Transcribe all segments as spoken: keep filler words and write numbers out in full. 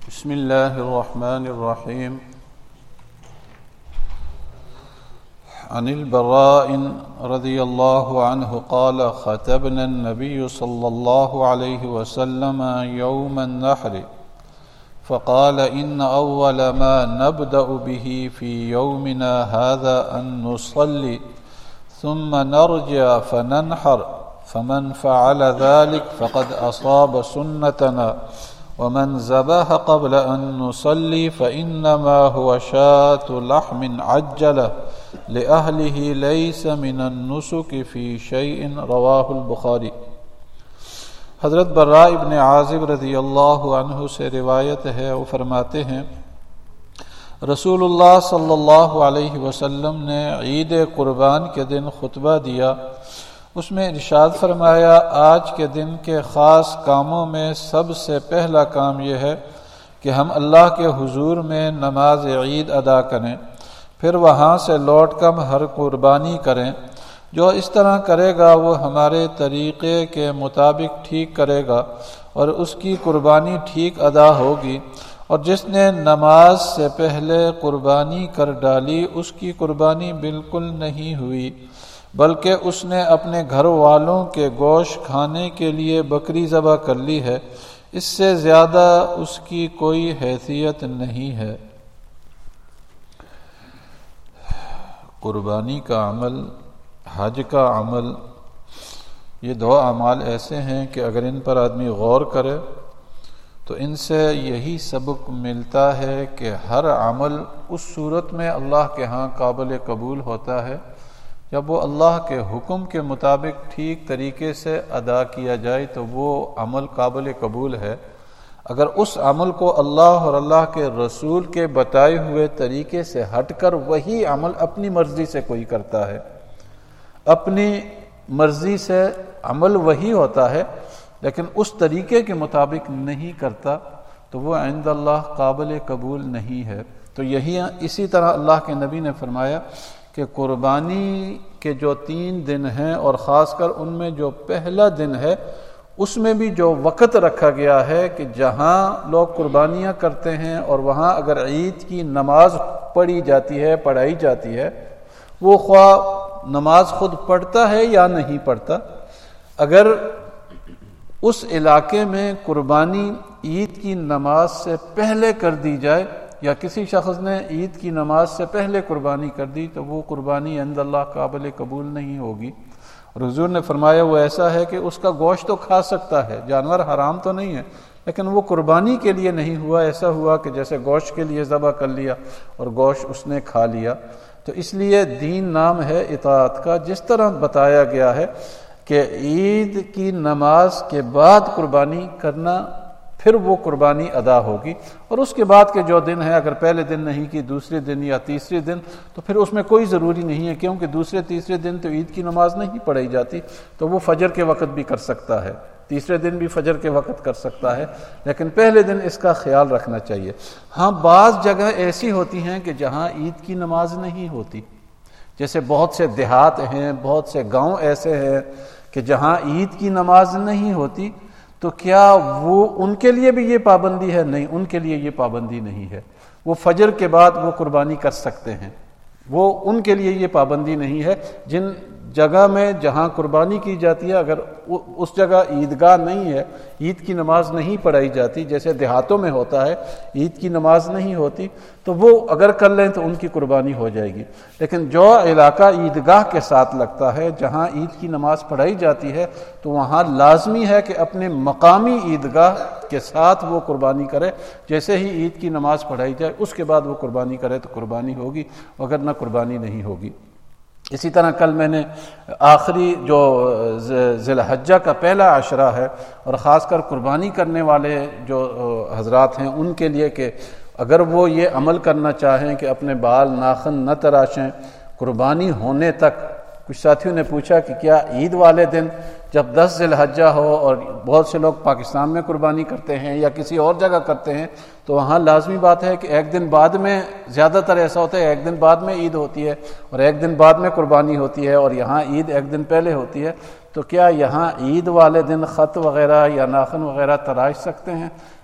بسم الله الرحمن الرحيم. عن البراء رضي الله عنه قال: خطبنا النبي صلى الله عليه وسلم يوم النحر فقال: إن أول ما نبدأ به في يومنا هذا أن نصلي ثم نرجع فننحر، فمن فعل ذلك فقد أصاب سنتنا، ومن ذبح قبل أن نصلي فإنما هو شاة لحم عجلة لأهله ليس من النسك في شيء. رواہ البخاری. حضرت براء ابن عازب رضی اللہ عنہ سے روایت ہے، وہ فرماتے ہیں رسول اللہ صلی اللہ علیہ وسلم نے عید قربان کے دن خطبہ دیا. اس میں ارشاد فرمایا: آج کے دن کے خاص کاموں میں سب سے پہلا کام یہ ہے کہ ہم اللہ کے حضور میں نماز عید ادا کریں، پھر وہاں سے لوٹ کر ہر قربانی کریں. جو اس طرح کرے گا وہ ہمارے طریقے کے مطابق ٹھیک کرے گا اور اس کی قربانی ٹھیک ادا ہوگی، اور جس نے نماز سے پہلے قربانی کر ڈالی اس کی قربانی بالکل نہیں ہوئی، بلکہ اس نے اپنے گھر والوں کے گوشت کھانے کے لیے بکری ذبح کر لی ہے، اس سے زیادہ اس کی کوئی حیثیت نہیں ہے. قربانی کا عمل، حج کا عمل، یہ دو اعمال ایسے ہیں کہ اگر ان پر آدمی غور کرے تو ان سے یہی سبق ملتا ہے کہ ہر عمل اس صورت میں اللہ کے ہاں قابل قبول ہوتا ہے جب وہ اللہ کے حکم کے مطابق ٹھیک طریقے سے ادا کیا جائے تو وہ عمل قابل قبول ہے. اگر اس عمل کو اللہ اور اللہ کے رسول کے بتائے ہوئے طریقے سے ہٹ کر وہی عمل اپنی مرضی سے کوئی کرتا ہے، اپنی مرضی سے عمل وہی ہوتا ہے لیکن اس طریقے کے مطابق نہیں کرتا، تو وہ عند اللہ قابل قبول نہیں ہے. تو یہی اسی طرح اللہ کے نبی نے فرمایا کہ قربانی کے جو تین دن ہیں اور خاص کر ان میں جو پہلا دن ہے اس میں بھی جو وقت رکھا گیا ہے کہ جہاں لوگ قربانیاں کرتے ہیں اور وہاں اگر عید کی نماز پڑھی جاتی ہے، پڑھائی جاتی ہے، وہ خواہ نماز خود پڑھتا ہے یا نہیں پڑھتا، اگر اس علاقے میں قربانی عید کی نماز سے پہلے کر دی جائے یا کسی شخص نے عید کی نماز سے پہلے قربانی کر دی تو وہ قربانی عند اللہ قابل قبول نہیں ہوگی. اور حضور نے فرمایا وہ ایسا ہے کہ اس کا گوشت تو کھا سکتا ہے، جانور حرام تو نہیں ہے، لیکن وہ قربانی کے لیے نہیں ہوا، ایسا ہوا کہ جیسے گوشت کے لیے ذبح کر لیا اور گوشت اس نے کھا لیا. تو اس لیے دین نام ہے اطاعت کا. جس طرح بتایا گیا ہے کہ عید کی نماز کے بعد قربانی کرنا، پھر وہ قربانی ادا ہوگی، اور اس کے بعد کے جو دن ہے اگر پہلے دن نہیں کی، دوسرے دن یا تیسرے دن، تو پھر اس میں کوئی ضروری نہیں ہے، کیونکہ دوسرے تیسرے دن تو عید کی نماز نہیں پڑھائی جاتی، تو وہ فجر کے وقت بھی کر سکتا ہے، تیسرے دن بھی فجر کے وقت کر سکتا ہے، لیکن پہلے دن اس کا خیال رکھنا چاہیے. ہاں بعض جگہ ایسی ہوتی ہیں کہ جہاں عید کی نماز نہیں ہوتی، جیسے بہت سے دیہات ہیں، بہت سے گاؤں ایسے ہیں کہ جہاں عید کی نماز نہیں ہوتی، تو کیا وہ ان کے لیے بھی یہ پابندی ہے؟ نہیں، ان کے لیے یہ پابندی نہیں ہے. وہ فجر کے بعد وہ قربانی کر سکتے ہیں، وہ ان کے لیے یہ پابندی نہیں ہے. جن جگہ میں جہاں قربانی کی جاتی ہے اگر اس جگہ عیدگاہ نہیں ہے، عید کی نماز نہیں پڑھائی جاتی، جیسے دیہاتوں میں ہوتا ہے عید کی نماز نہیں ہوتی، تو وہ اگر کر لیں تو ان کی قربانی ہو جائے گی. لیکن جو علاقہ عیدگاہ کے ساتھ لگتا ہے، جہاں عید کی نماز پڑھائی جاتی ہے، تو وہاں لازمی ہے کہ اپنے مقامی عیدگاہ کے ساتھ وہ قربانی کرے. جیسے ہی عید کی نماز پڑھائی جائے اس کے بعد وہ قربانی کرے تو قربانی ہوگی، وگرنہ قربانی نہیں ہوگی. اسی طرح کل میں نے آخری جو ذی الحجہ کا پہلا عشرہ ہے اور خاص کر قربانی کرنے والے جو حضرات ہیں ان کے لیے کہ اگر وہ یہ عمل کرنا چاہیں کہ اپنے بال ناخن نہ تراشیں قربانی ہونے تک. کچھ ساتھیوں نے پوچھا کہ کیا عید والے دن جب دس ذی الحجہ ہو اور بہت سے لوگ پاکستان میں قربانی کرتے ہیں یا کسی اور جگہ کرتے ہیں تو وہاں لازمی بات ہے کہ ایک دن بعد میں، زیادہ تر ایسا ہوتا ہے ایک دن بعد میں عید ہوتی ہے اور ایک دن بعد میں قربانی ہوتی ہے، اور یہاں عید ایک دن پہلے ہوتی ہے، تو کیا یہاں عید والے دن خط وغیرہ یا ناخن وغیرہ تراش سکتے ہیں؟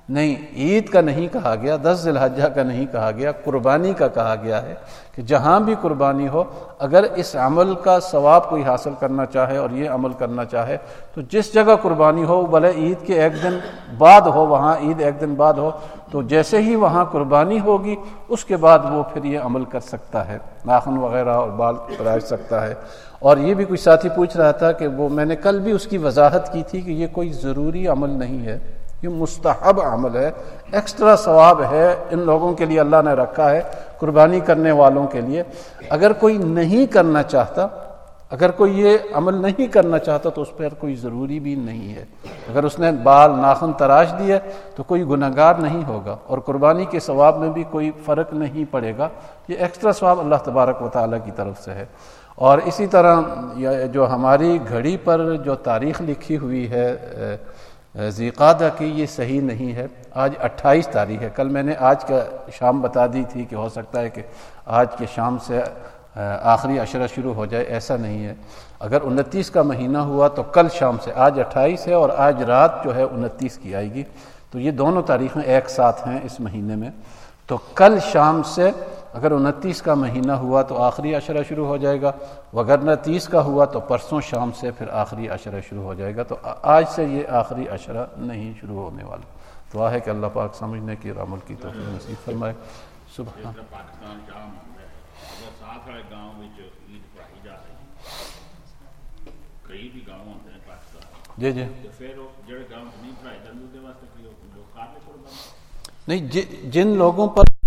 نہیں، عید کا نہیں کہا گیا، دس ذی الحجہ کا نہیں کہا گیا، قربانی کا کہا گیا ہے کہ جہاں بھی قربانی ہو، اگر اس عمل کا ثواب کوئی حاصل کرنا چاہے اور یہ عمل کرنا چاہے تو جس جگہ قربانی ہو، بھلے عید کے ایک دن بعد ہو، وہاں عید ایک دن بعد ہو، تو جیسے ہی وہاں قربانی ہوگی اس کے بعد وہ پھر یہ عمل کر سکتا ہے، ناخن وغیرہ اور بال تراش سکتا ہے۔ اور یہ بھی کوئی ساتھی پوچھ رہا تھا کہ وہ میں نے کل بھی اس کی وضاحت کی تھی کہ یہ کوئی ضروری عمل نہیں ہے، یہ مستحب عمل ہے، ایکسٹرا ثواب ہے، ان لوگوں کے لیے اللہ نے رکھا ہے، قربانی کرنے والوں کے لیے۔ اگر کوئی نہیں کرنا چاہتا، اگر کوئی یہ عمل نہیں کرنا چاہتا تو اس پر کوئی ضروری بھی نہیں ہے۔ اگر اس نے بال ناخن تراش دیے تو کوئی گناہگار نہیں ہوگا، اور قربانی کے ثواب میں بھی کوئی فرق نہیں پڑے گا، یہ ایکسٹرا ثواب اللہ تبارک و تعالیٰ کی طرف سے ہے۔ اور اسی طرح جو ہماری گھڑی پر جو تاریخ لکھی ہوئی ہے ذی قعدہ کی، یہ صحیح نہیں ہے۔ آج اٹھائیس تاریخ ہے، کل میں نے آج کا شام بتا دی تھی کہ ہو سکتا ہے کہ آج کے شام سے آخری عشرہ شروع ہو جائے، ایسا نہیں ہے۔ اگر انتیس کا مہینہ ہوا تو کل شام سے، آج اٹھائیس ہے اور آج رات جو ہے انتیس کی آئے گی، تو یہ دونوں تاریخیں ایک ساتھ ہیں اس مہینے میں۔ تو کل شام سے اگر انتیس کا مہینہ ہوا تو آخری عشرہ شروع ہو جائے گا، وگرنہ تیس کا ہوا تو پرسوں شام سے پھر آخری عشرہ شروع ہو جائے گا۔ تو آج سے یہ آخری عشرہ نہیں شروع ہونے والا۔ دعا ہے کہ اللہ پاک سمجھنے کی اور عمل کی توفیق نصیب فرمائے۔ سبحان پاکستان شام اگر ساتھ والے گاؤں میں عید پڑھائی جا رہی ہے، کئی بھی گاؤں ہوتے ہیں پاکستان، جی جی تو پھر جڑے گاؤں نہیں پڑھائی جاتی اس واسطے لوگ کار میں قربان نہیں، جن لوگوں پر